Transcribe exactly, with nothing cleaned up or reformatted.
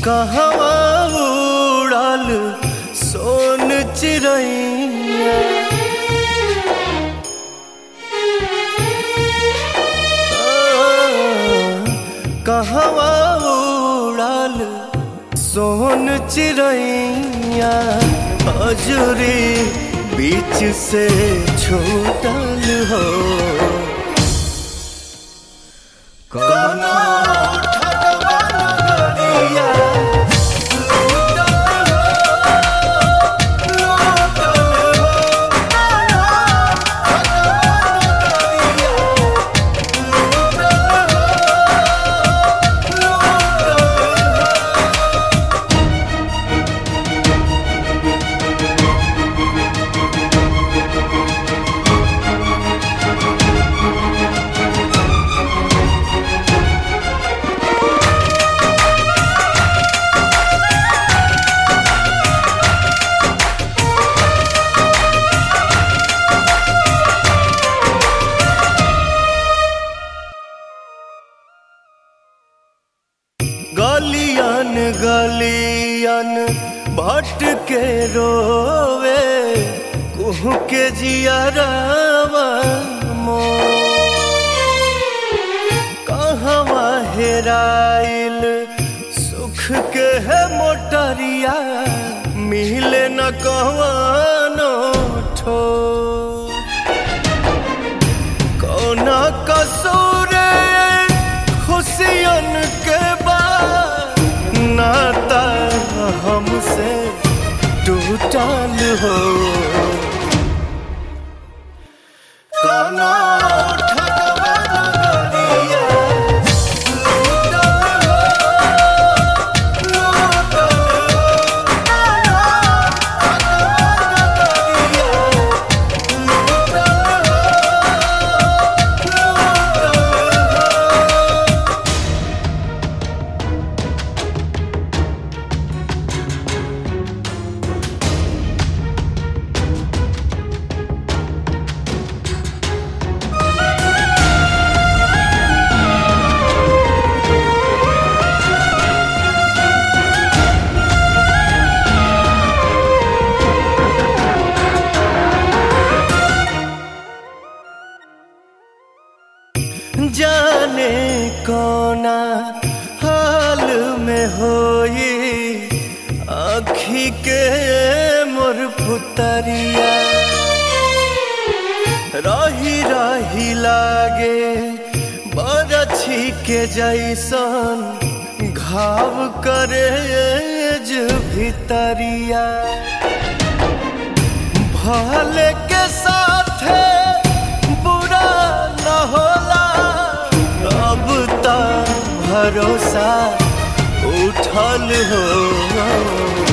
कहवा उड़ल सोन चिड़ैया कहवा उड़ल सोन चिड़ैया अजूरी बीच से छूटल हो कोनो गलियन गलियन भटके रोवे कुहू के जियरवा मोर कहवा हेराइल सुख के है मोटरिया मिले न कहवानो ठोर कौना कसूर खुशियन के नाता हमसे टूटल हो कोनो जाने कोना हाल में होई आँखी के मोर पुतरिया रही रही लागे बरछी के जैसन घाव करे जो भितरिया भले के साथे बुरा न होला अब ता भरोसा उठल हो।